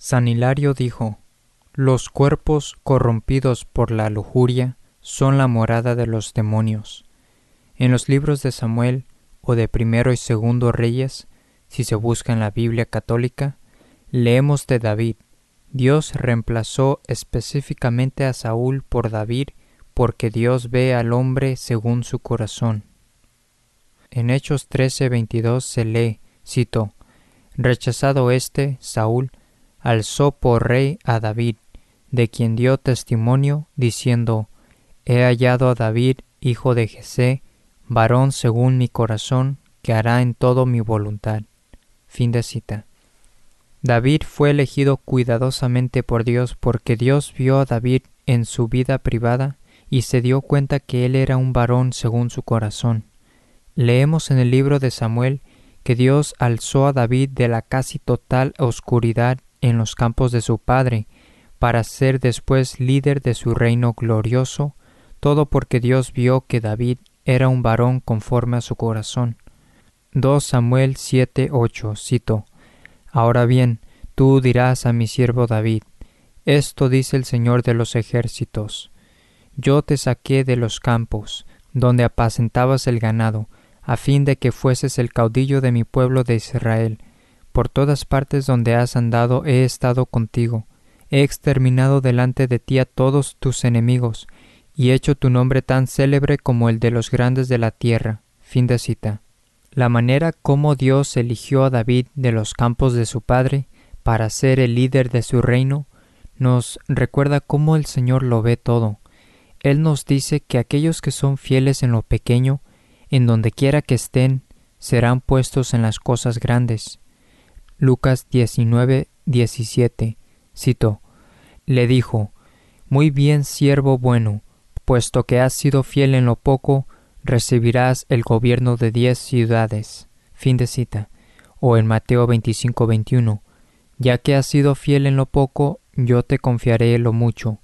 San Hilario dijo: los cuerpos corrompidos por la lujuria son la morada de los demonios. En los libros de Samuel o de Primero y Segundo Reyes, si se busca en la Biblia católica, leemos de David. Dios reemplazó específicamente a Saúl por David porque Dios ve al hombre según su corazón. En Hechos 13:22 se lee, cito: rechazado Saúl, alzó por rey a David, de quien dio testimonio, diciendo: he hallado a David, hijo de Jesé, varón según mi corazón, que hará en todo mi voluntad. Fin de cita. David fue elegido cuidadosamente por Dios porque Dios vio a David en su vida privada y se dio cuenta que él era un varón según su corazón. Leemos en el libro de Samuel que Dios alzó a David de la casi total oscuridad en los campos de su padre, para ser después líder de su reino glorioso, todo porque Dios vio que David era un varón conforme a su corazón. 2 Samuel 7:8, cito: ahora bien, tú dirás a mi siervo David: esto dice el Señor de los ejércitos: yo te saqué de los campos, donde apacentabas el ganado, a fin de que fueses el caudillo de mi pueblo de Israel. Por todas partes donde has andado he estado contigo. He exterminado delante de ti a todos tus enemigos, y hecho tu nombre tan célebre como el de los grandes de la tierra. Fin de cita. La manera como Dios eligió a David de los campos de su padre para ser el líder de su reino nos recuerda cómo el Señor lo ve todo. Él nos dice que aquellos que son fieles en lo pequeño, en donde quiera que estén, serán puestos en las cosas grandes. Lucas 19:17, cito: le dijo: muy bien, siervo bueno, puesto que has sido fiel en lo poco, recibirás el gobierno de 10 ciudades. Fin de cita. O en Mateo 25:21, ya que has sido fiel en lo poco, yo te confiaré lo mucho.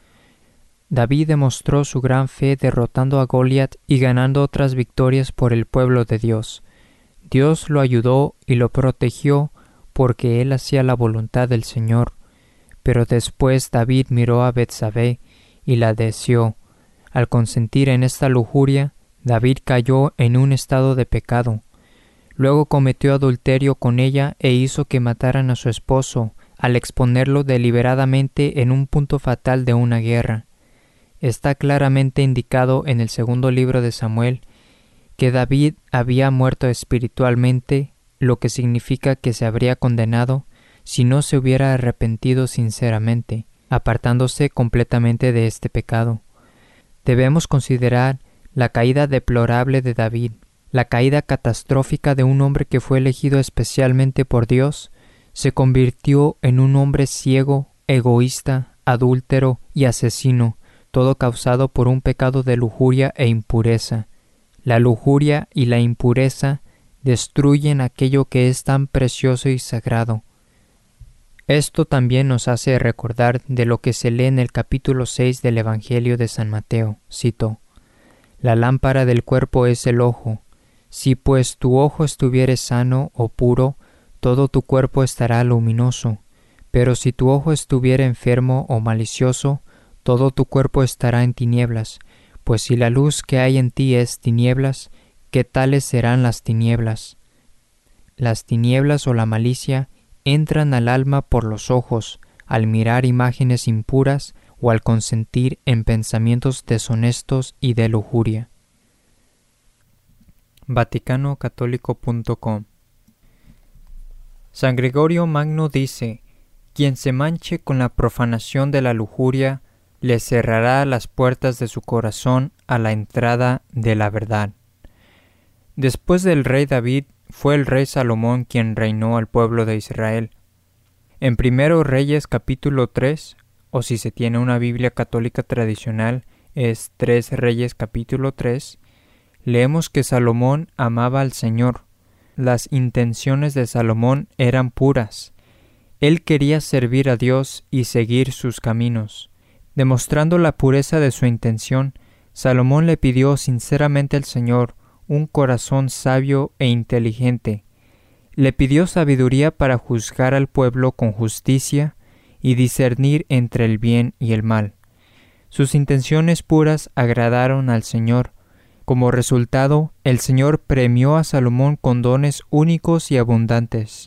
David demostró su gran fe derrotando a Goliat y ganando otras victorias por el pueblo de Dios. Dios lo ayudó y lo protegió porque él hacía la voluntad del Señor. Pero después David miró a Betsabé y la deseó. Al consentir en esta lujuria, David cayó en un estado de pecado. Luego cometió adulterio con ella e hizo que mataran a su esposo, al exponerlo deliberadamente en un punto fatal de una guerra. Está claramente indicado en el segundo libro de Samuel que David había muerto espiritualmente, lo que significa que se habría condenado si no se hubiera arrepentido sinceramente, apartándose completamente de este pecado. Debemos considerar la caída deplorable de David, la caída catastrófica de un hombre que fue elegido especialmente por Dios. Se convirtió en un hombre ciego, egoísta, adúltero y asesino, todo causado por un pecado de lujuria e impureza. La lujuria y la impureza destruyen aquello que es tan precioso y sagrado. Esto también nos hace recordar de lo que se lee en el capítulo 6 del Evangelio de San Mateo, cito: la lámpara del cuerpo es el ojo. Si pues tu ojo estuviere sano o puro, todo tu cuerpo estará luminoso. Pero si tu ojo estuviere enfermo o malicioso, todo tu cuerpo estará en tinieblas. Pues si la luz que hay en ti es tinieblas, ¿qué tales serán las tinieblas? Las tinieblas o la malicia entran al alma por los ojos, al mirar imágenes impuras o al consentir en pensamientos deshonestos y de lujuria. VaticanoCatólico.com. San Gregorio Magno dice: quien se manche con la profanación de la lujuria, le cerrará las puertas de su corazón a la entrada de la verdad. Después del rey David, fue el rey Salomón quien reinó al pueblo de Israel. En Primero Reyes capítulo 3, o si se tiene una Biblia católica tradicional, es 3 Reyes capítulo 3, leemos que Salomón amaba al Señor. Las intenciones de Salomón eran puras. Él quería servir a Dios y seguir sus caminos. Demostrando la pureza de su intención, Salomón le pidió sinceramente al Señor un corazón sabio e inteligente. Le pidió sabiduría para juzgar al pueblo con justicia y discernir entre el bien y el mal. Sus intenciones puras agradaron al Señor. Como resultado, el Señor premió a Salomón con dones únicos y abundantes.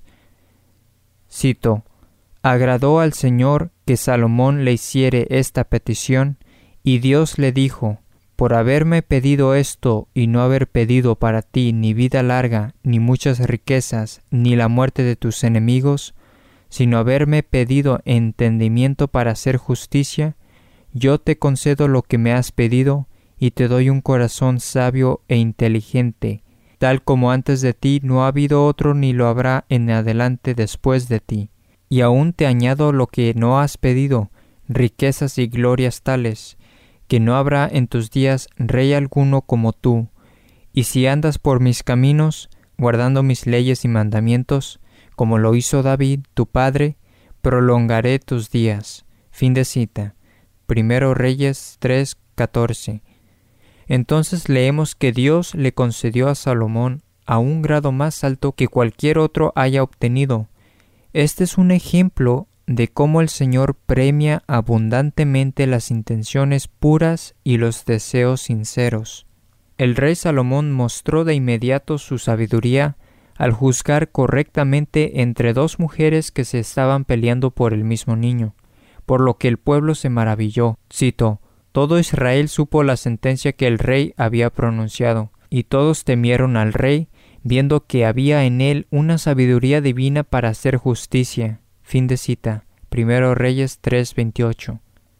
Cito: agradó al Señor que Salomón le hiciere esta petición, y Dios le dijo: por haberme pedido esto y no haber pedido para ti ni vida larga, ni muchas riquezas, ni la muerte de tus enemigos, sino haberme pedido entendimiento para hacer justicia, yo te concedo lo que me has pedido, y te doy un corazón sabio e inteligente, tal como antes de ti no ha habido otro ni lo habrá en adelante después de ti. Y aún te añado lo que no has pedido, riquezas y glorias tales, que no habrá en tus días rey alguno como tú. Y si andas por mis caminos, guardando mis leyes y mandamientos, como lo hizo David, tu padre, prolongaré tus días. Fin de cita. Primero Reyes 3:14. Entonces leemos que Dios le concedió a Salomón a un grado más alto que cualquier otro haya obtenido. Este es un ejemplo de cómo el Señor premia abundantemente las intenciones puras y los deseos sinceros. El rey Salomón mostró de inmediato su sabiduría al juzgar correctamente entre dos mujeres que se estaban peleando por el mismo niño, por lo que el pueblo se maravilló. Cito: todo Israel supo la sentencia que el rey había pronunciado, y todos temieron al rey, viendo que había en él una sabiduría divina para hacer justicia. Fin de cita. Primero Reyes 3:28.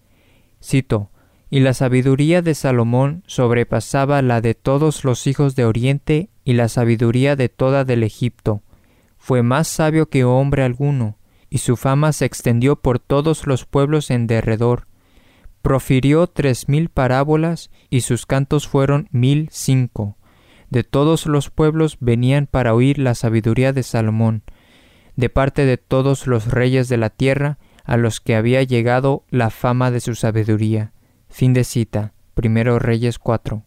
Cito: y la sabiduría de Salomón sobrepasaba la de todos los hijos de Oriente y la sabiduría de toda del Egipto. Fue más sabio que hombre alguno, y su fama se extendió por todos los pueblos en derredor. Profirió 3000 parábolas, y sus cantos fueron 1005. De todos los pueblos venían para oír la sabiduría de Salomón, de parte de todos los reyes de la tierra, a los que había llegado la fama de su sabiduría. Fin de cita. Primero Reyes 4.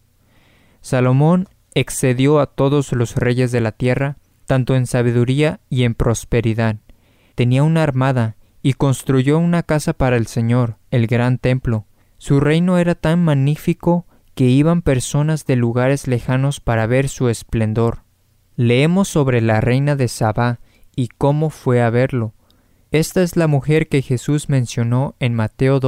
Salomón excedió a todos los reyes de la tierra, tanto en sabiduría y en prosperidad. Tenía una armada, y construyó una casa para el Señor, el gran templo. Su reino era tan magnífico que iban personas de lugares lejanos para ver su esplendor. Leemos sobre la reina de Sabá y cómo fue a verlo. Esta es la mujer que Jesús mencionó en Mateo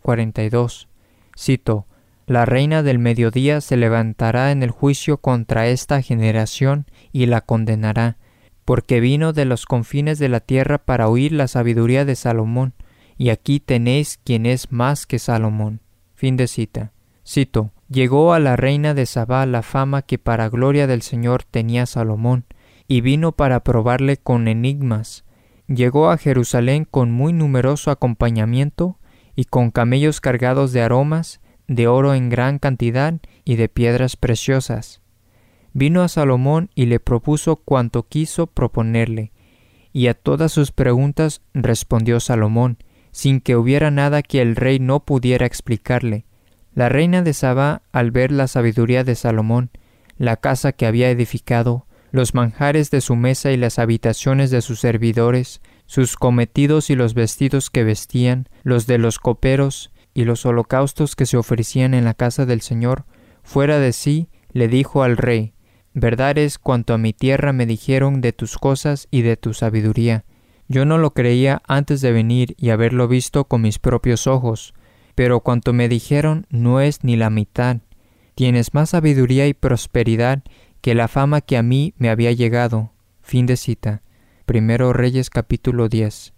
12:42. Cito: la reina del mediodía se levantará en el juicio contra esta generación y la condenará, porque vino de los confines de la tierra para oír la sabiduría de Salomón, y aquí tenéis quien es más que Salomón. Fin de cita. Cito: llegó a la reina de Sabá la fama que para gloria del Señor tenía Salomón, y vino para probarle con enigmas. Llegó a Jerusalén con muy numeroso acompañamiento, y con camellos cargados de aromas, de oro en gran cantidad y de piedras preciosas. Vino a Salomón y le propuso cuanto quiso proponerle, y a todas sus preguntas respondió Salomón, sin que hubiera nada que el rey no pudiera explicarle. La reina de Sabá, al ver la sabiduría de Salomón, la casa que había edificado, los manjares de su mesa y las habitaciones de sus servidores, sus cometidos y los vestidos que vestían, los de los coperos y los holocaustos que se ofrecían en la casa del Señor, fuera de sí, le dijo al rey: verdad es cuanto a mi tierra me dijeron de tus cosas y de tu sabiduría. Yo no lo creía antes de venir y haberlo visto con mis propios ojos, pero cuanto me dijeron no es ni la mitad. Tienes más sabiduría y prosperidad que la fama que a mí me había llegado. Fin de cita. Primero Reyes capítulo 10.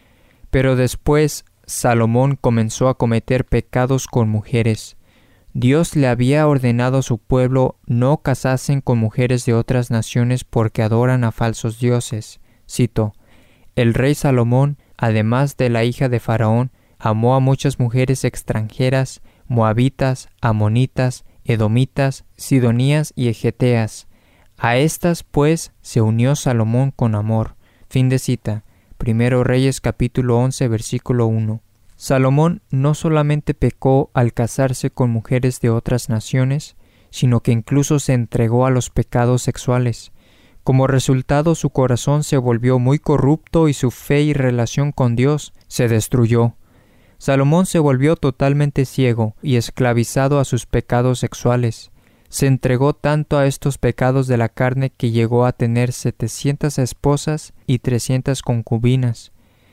Pero después Salomón comenzó a cometer pecados con mujeres. Dios le había ordenado a su pueblo no casasen con mujeres de otras naciones porque adoran a falsos dioses. Cito: el rey Salomón, además de la hija de Faraón, amó a muchas mujeres extranjeras, moabitas, amonitas, edomitas, sidonías y egeteas. A estas, pues, se unió Salomón con amor. Fin de cita. Primero Reyes capítulo 11, versículo 1. Salomón no solamente pecó al casarse con mujeres de otras naciones, sino que incluso se entregó a los pecados sexuales, Como resultado, su corazón se volvió muy corrupto y su fe y relación con Dios se destruyó. Salomón se volvió totalmente ciego y esclavizado a sus pecados sexuales. Se entregó tanto a estos pecados de la carne que llegó a tener 700 esposas y 300 concubinas.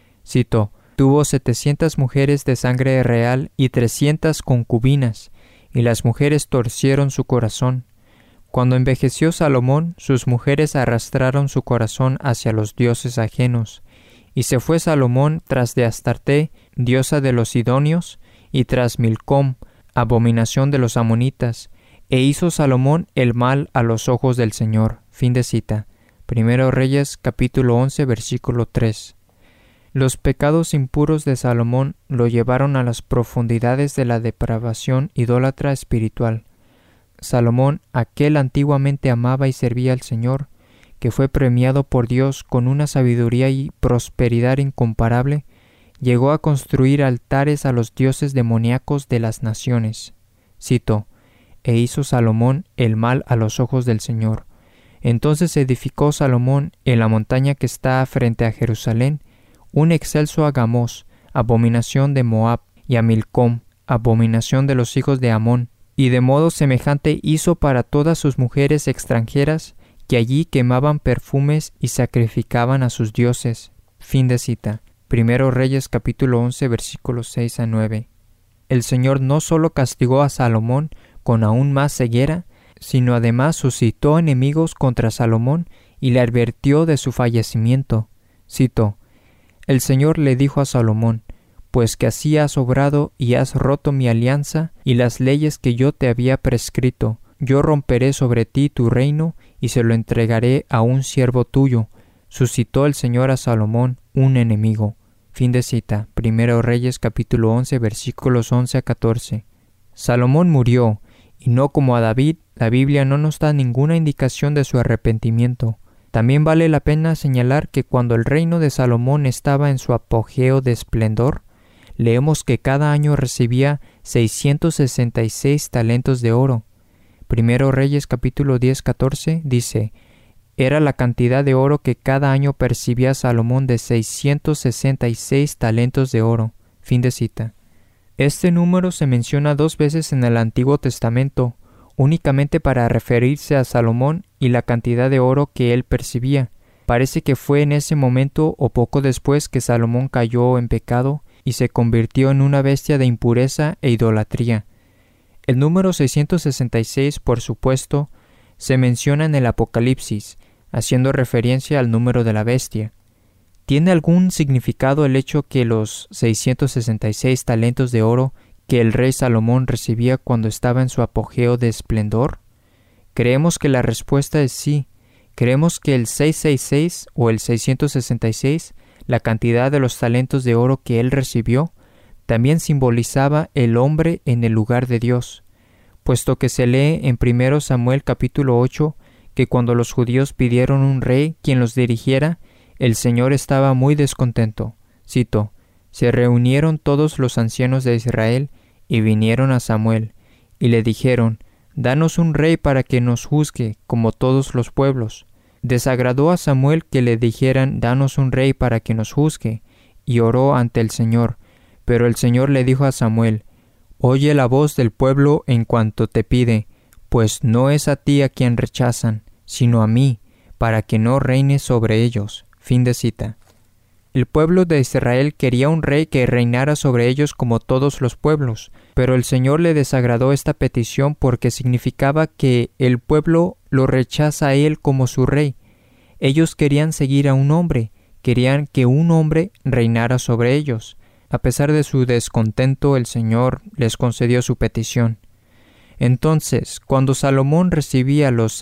Cito: tuvo 700 mujeres de sangre real y 300 concubinas, y las mujeres torcieron su corazón. Cuando envejeció Salomón, sus mujeres arrastraron su corazón hacia los dioses ajenos, y se fue Salomón tras de Astarte, diosa de los sidonios, y tras Milcom, abominación de los amonitas, e hizo Salomón el mal a los ojos del Señor. Fin de cita. Primero Reyes, capítulo 11, versículo 3. Los pecados impuros de Salomón lo llevaron a las profundidades de la depravación idólatra espiritual. Salomón, aquel antiguamente amaba y servía al Señor, que fue premiado por Dios con una sabiduría y prosperidad incomparable, llegó a construir altares a los dioses demoníacos de las naciones. Cito: e hizo Salomón el mal a los ojos del Señor. Entonces edificó Salomón en la montaña que está frente a Jerusalén un excelso agamos, abominación de Moab, y a Milcom, abominación de los hijos de Amón, y de modo semejante hizo para todas sus mujeres extranjeras que allí quemaban perfumes y sacrificaban a sus dioses. Fin de cita. Primero Reyes capítulo 11 versículos 6 a 9. El Señor no solo castigó a Salomón con aún más ceguera, sino además suscitó enemigos contra Salomón y le advirtió de su fallecimiento. Cito: el Señor le dijo a Salomón: pues que así has obrado y has roto mi alianza y las leyes que yo te había prescrito, yo romperé sobre ti tu reino y se lo entregaré a un siervo tuyo. Suscitó el Señor a Salomón un enemigo. Fin de cita. Primero Reyes capítulo 11 versículos 11 a 14. Salomón murió, y no como a David, la Biblia no nos da ninguna indicación de su arrepentimiento. También vale la pena señalar que cuando el reino de Salomón estaba en su apogeo de esplendor, leemos que cada año recibía 666 talentos de oro. Primero Reyes capítulo 10-14 dice: era la cantidad de oro que cada año percibía Salomón de 666 talentos de oro. Fin de cita. Este número se menciona 2 veces en el Antiguo Testamento, únicamente para referirse a Salomón y la cantidad de oro que él percibía. Parece que fue en ese momento o poco después que Salomón cayó en pecado y se convirtió en una bestia de impureza e idolatría. El número 666, por supuesto, se menciona en el Apocalipsis, haciendo referencia al número de la bestia. ¿Tiene algún significado el hecho que los 666 talentos de oro que el rey Salomón recibía cuando estaba en su apogeo de esplendor? Creemos que la respuesta es sí. Creemos que el 666 o el 666, la cantidad de los talentos de oro que él recibió, también simbolizaba el hombre en el lugar de Dios, puesto que se lee en 1 Samuel capítulo 8 que cuando los judíos pidieron un rey quien los dirigiera, el Señor estaba muy descontento. Cito: se reunieron todos los ancianos de Israel y vinieron a Samuel, y le dijeron: danos un rey para que nos juzgue como todos los pueblos. Desagradó a Samuel que le dijeran: danos un rey para que nos juzgue, y oró ante el Señor. Pero el Señor le dijo a Samuel: oye la voz del pueblo en cuanto te pide, pues no es a ti a quien rechazan, sino a mí, para que no reines sobre ellos. Fin de cita. El pueblo de Israel quería un rey que reinara sobre ellos como todos los pueblos, pero el Señor le desagradó esta petición porque significaba que el pueblo lo rechaza a él como su rey. Ellos querían seguir a un hombre, querían que un hombre reinara sobre ellos. A pesar de su descontento, el Señor les concedió su petición. Entonces, cuando Salomón recibía los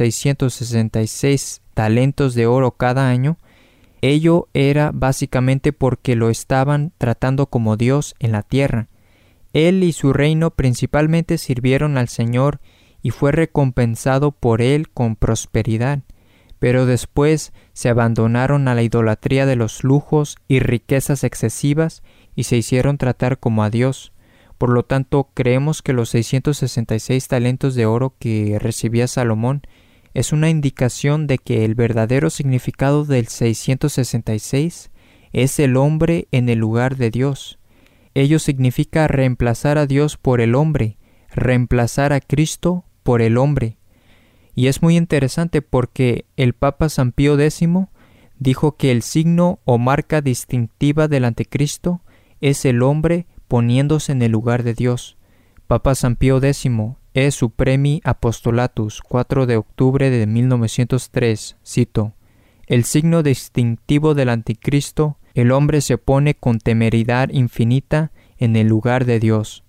666 talentos de oro cada año, ello era básicamente porque lo estaban tratando como Dios en la tierra. Él y su reino principalmente sirvieron al Señor y fue recompensado por él con prosperidad, pero después se abandonaron a la idolatría de los lujos y riquezas excesivas y se hicieron tratar como a Dios. Por lo tanto, creemos que los 666 talentos de oro que recibía Salomón es una indicación de que el verdadero significado del 666 es el hombre en el lugar de Dios. Ello significa reemplazar a Dios por el hombre, reemplazar a Cristo por el hombre. Y es muy interesante porque el Papa San Pío X dijo que el signo o marca distintiva del anticristo es el hombre poniéndose en el lugar de Dios. Papa San Pío X, E Supremi Apostolatus, 4 de octubre de 1903, cito: el signo distintivo del anticristo, el hombre se pone con temeridad infinita en el lugar de Dios.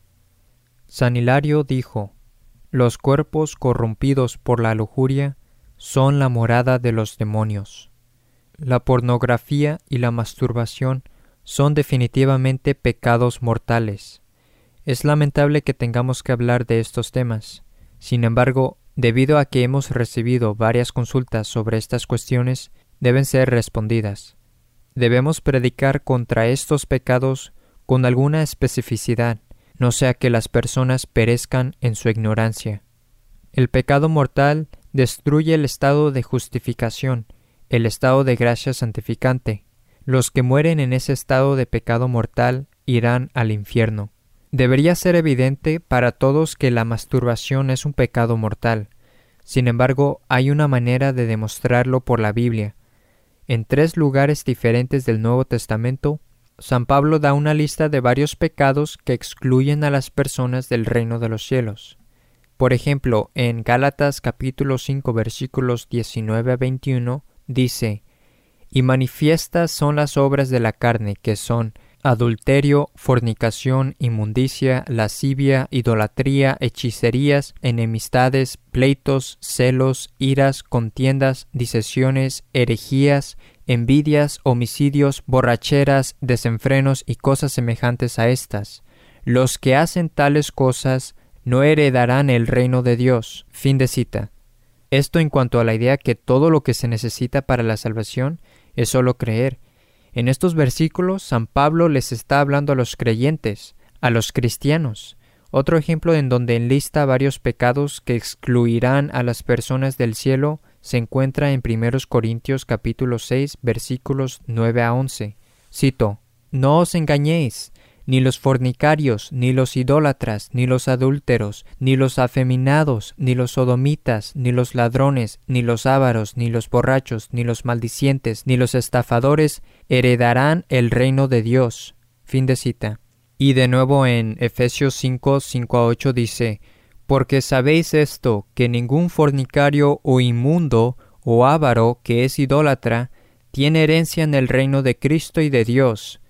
San Hilario dijo: los cuerpos corrompidos por la lujuria son la morada de los demonios. La pornografía y la masturbación son definitivamente pecados mortales. Es lamentable que tengamos que hablar de estos temas. Sin embargo, debido a que hemos recibido varias consultas sobre estas cuestiones, deben ser respondidas. Debemos predicar contra estos pecados con alguna especificidad, no sea que las personas perezcan en su ignorancia. El pecado mortal destruye el estado de justificación, el estado de gracia santificante. Los que mueren en ese estado de pecado mortal irán al infierno. Debería ser evidente para todos que la masturbación es un pecado mortal. Sin embargo, hay una manera de demostrarlo por la Biblia. En 3 lugares diferentes del Nuevo Testamento, San Pablo da una lista de varios pecados que excluyen a las personas del reino de los cielos. Por ejemplo, en Gálatas capítulo 5 versículos 19 a 21 dice: y manifiestas son las obras de la carne, que son adulterio, fornicación, inmundicia, lascivia, idolatría, hechicerías, enemistades, pleitos, celos, iras, contiendas, disensiones, herejías, envidias, homicidios, borracheras, desenfrenos y cosas semejantes a estas. Los que hacen tales cosas no heredarán el reino de Dios. Fin de cita. Esto en cuanto a la idea que todo lo que se necesita para la salvación es solo creer. En estos versículos, San Pablo les está hablando a los creyentes, a los cristianos. Otro ejemplo en donde enlista varios pecados que excluirán a las personas del cielo se encuentra en 1 Corintios capítulo 6 versículos 9 a 11. Cito: no os engañéis, ni los fornicarios, ni los idólatras, ni los adúlteros, ni los afeminados, ni los sodomitas, ni los ladrones, ni los ávaros, ni los borrachos, ni los maldicientes, ni los estafadores heredarán el reino de Dios. Fin de cita. Y de nuevo en Efesios 5, 5 a 8 dice: porque sabéis esto, que ningún fornicario o inmundo o avaro que es idólatra tiene herencia en el reino de Cristo y de Dios.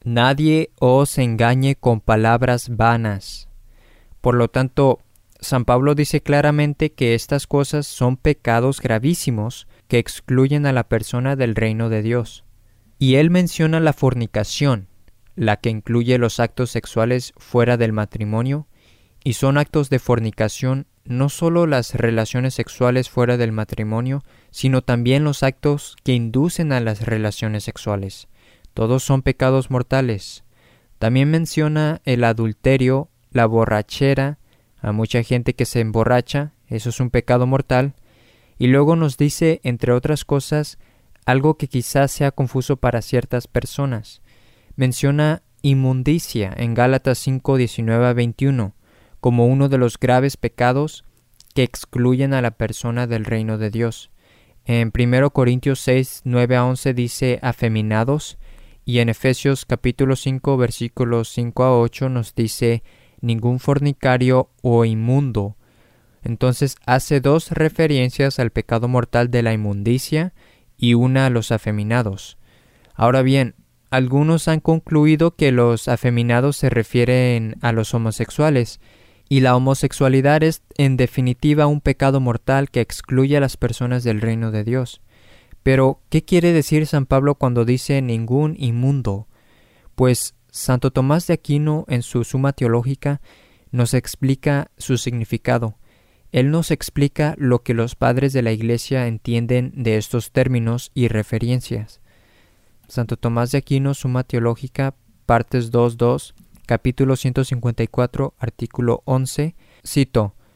Nadie os engañe con palabras vanas. Por lo tanto, San Pablo dice claramente que estas cosas son pecados gravísimos que excluyen a la persona del reino de Dios. Y él menciona la fornicación, la que incluye los actos sexuales fuera del matrimonio, y son actos de fornicación no solo las relaciones sexuales fuera del matrimonio, sino también los actos que inducen a las relaciones sexuales. Todos son pecados mortales. También menciona el adulterio, la borrachera, a mucha gente que se emborracha, eso es un pecado mortal, y luego nos dice, entre otras cosas, algo que quizás sea confuso para ciertas personas. Menciona inmundicia en Gálatas 5, 19 a 21, como uno de los graves pecados que excluyen a la persona del reino de Dios. En 1 Corintios 6, 9 a 11 dice afeminados, y en Efesios capítulo 5 versículos 5 a 8 nos dice ningún fornicario o inmundo. Entonces hace 2 referencias al pecado mortal de la inmundicia y una a los afeminados. Ahora bien, algunos han concluido que los afeminados se refieren a los homosexuales, y la homosexualidad es en definitiva un pecado mortal que excluye a las personas del reino de Dios. Pero, ¿qué quiere decir San Pablo cuando dice ningún inmundo? Pues Santo Tomás de Aquino en su Suma Teológica nos explica su significado. Él nos explica lo que los padres de la Iglesia entienden de estos términos y referencias. Santo Tomás de Aquino, Suma Teológica, partes 2.2, capítulo 154, artículo 11, cito: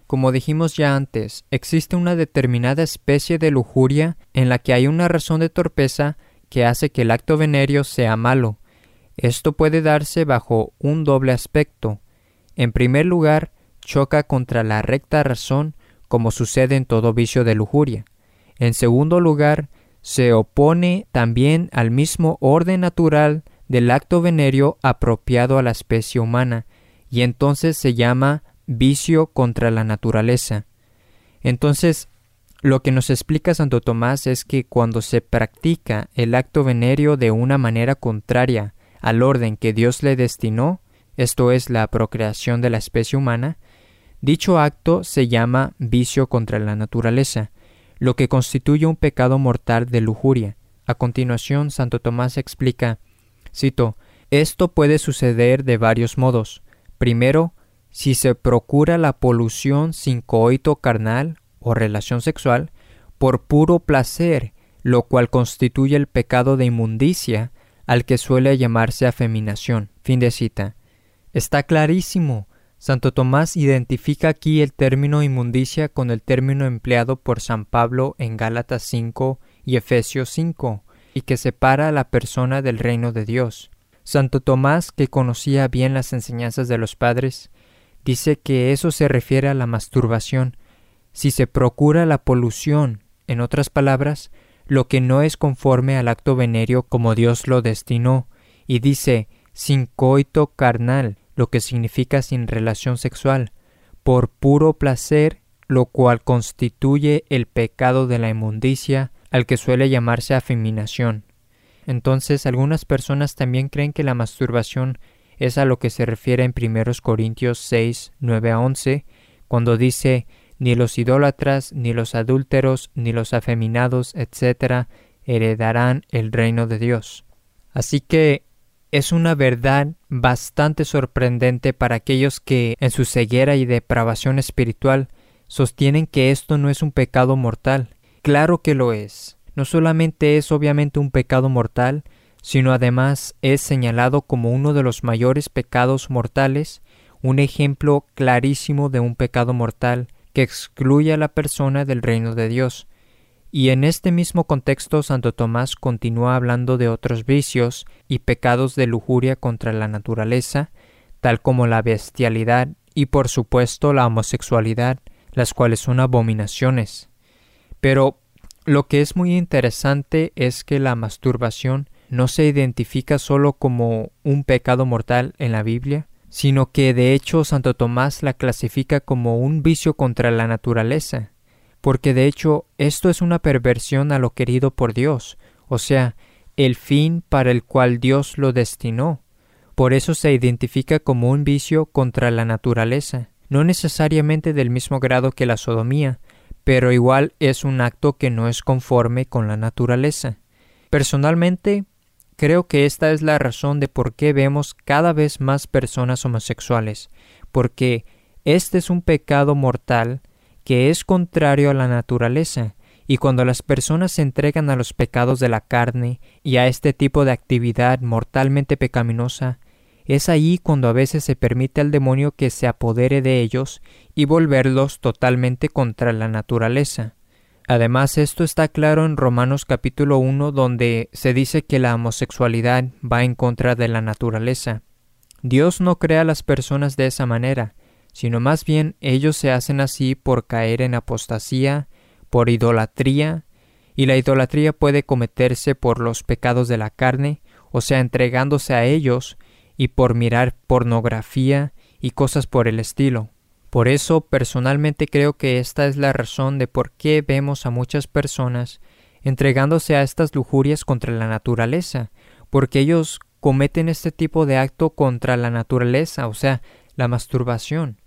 Como dijimos ya antes, existe una determinada especie de lujuria en la que hay una razón de torpeza que hace que el acto venéreo sea malo. Esto puede darse bajo un doble aspecto. En primer lugar, choca contra la recta razón, como sucede en todo vicio de lujuria. En segundo lugar, se opone también al mismo orden natural del acto venéreo apropiado a la especie humana, y entonces se llama vicio contra la naturaleza. Entonces, lo que nos explica Santo Tomás es que cuando se practica el acto venéreo de una manera contraria al orden que Dios le destinó, esto es la procreación de la especie humana, dicho acto se llama vicio contra la naturaleza, lo que constituye un pecado mortal de lujuria. A continuación, Santo Tomás explica, cito, esto puede suceder de varios modos. Primero, si se procura la polución sin coito carnal o relación sexual, por puro placer, lo cual constituye el pecado de inmundicia, al que suele llamarse afeminación. Fin de cita. Está clarísimo. Santo Tomás identifica aquí el término inmundicia con el término empleado por San Pablo en Gálatas 5 y Efesios 5, y que separa a la persona del reino de Dios. Santo Tomás, que conocía bien las enseñanzas de los padres, dice que eso se refiere a la masturbación, si se procura la polución, en otras palabras, lo que no es conforme al acto venéreo como Dios lo destinó, y dice, sin coito carnal, lo que significa sin relación sexual, por puro placer, lo cual constituye el pecado de la inmundicia, al que suele llamarse afeminación. Entonces, algunas personas también creen que la masturbación es a lo que se refiere en 1 Corintios 6, 9 a 11, cuando dice, ni los idólatras, ni los adúlteros, ni los afeminados, etc., heredarán el reino de Dios. Así que es una verdad bastante sorprendente para aquellos que, en su ceguera y depravación espiritual, sostienen que esto no es un pecado mortal. Claro que lo es. No solamente es obviamente un pecado mortal, sino además es señalado como uno de los mayores pecados mortales, un ejemplo clarísimo de un pecado mortal que excluye a la persona del reino de Dios. Y en este mismo contexto, Santo Tomás continúa hablando de otros vicios y pecados de lujuria contra la naturaleza, tal como la bestialidad y por supuesto la homosexualidad, las cuales son abominaciones. Pero lo que es muy interesante es que la masturbación no se identifica solo como un pecado mortal en la Biblia, sino que de hecho Santo Tomás la clasifica como un vicio contra la naturaleza, porque de hecho esto es una perversión a lo querido por Dios, o sea, el fin para el cual Dios lo destinó. Por eso se identifica como un vicio contra la naturaleza, no necesariamente del mismo grado que la sodomía, pero igual es un acto que no es conforme con la naturaleza. Personalmente, creo que esta es la razón de por qué vemos cada vez más personas homosexuales, porque este es un pecado mortal que es contrario a la naturaleza, y cuando las personas se entregan a los pecados de la carne y a este tipo de actividad mortalmente pecaminosa, es ahí cuando a veces se permite al demonio que se apodere de ellos y volverlos totalmente contra la naturaleza. Además, esto está claro en Romanos capítulo 1, donde se dice que la homosexualidad va en contra de la naturaleza. Dios no crea a las personas de esa manera, sino más bien ellos se hacen así por caer en apostasía, por idolatría, y la idolatría puede cometerse por los pecados de la carne, o sea, entregándose a ellos, y por mirar pornografía y cosas por el estilo. Por eso, personalmente creo que esta es la razón de por qué vemos a muchas personas entregándose a estas lujurias contra la naturaleza, porque ellos cometen este tipo de acto contra la naturaleza, o sea, la masturbación.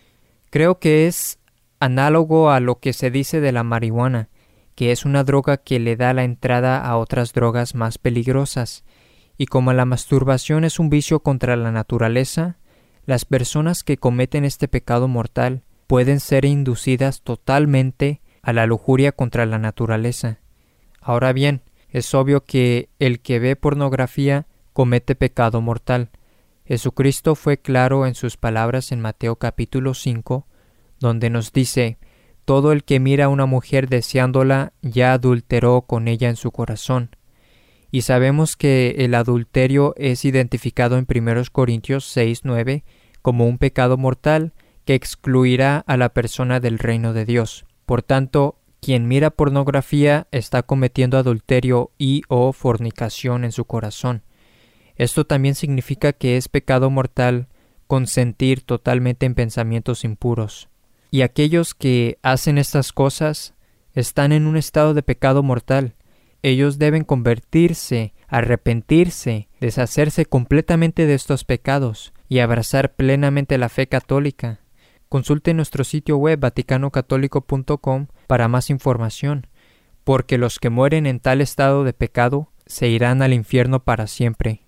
Creo que es análogo a lo que se dice de la marihuana, que es una droga que le da la entrada a otras drogas más peligrosas, y como la masturbación es un vicio contra la naturaleza, las personas que cometen este pecado mortal pueden ser inducidas totalmente a la lujuria contra la naturaleza. Ahora bien, es obvio que el que ve pornografía comete pecado mortal. Jesucristo fue claro en sus palabras en Mateo capítulo 5, donde nos dice: todo el que mira a una mujer deseándola ya adulteró con ella en su corazón. Y sabemos que el adulterio es identificado en 1 Corintios 6:9 como un pecado mortal que excluirá a la persona del reino de Dios. Por tanto, quien mira pornografía está cometiendo adulterio y o fornicación en su corazón. Esto también significa que es pecado mortal consentir totalmente en pensamientos impuros. Y aquellos que hacen estas cosas están en un estado de pecado mortal. Ellos deben convertirse, arrepentirse, deshacerse completamente de estos pecados y abrazar plenamente la fe católica. Consulte nuestro sitio web vaticanocatólico.com para más información, porque los que mueren en tal estado de pecado se irán al infierno para siempre.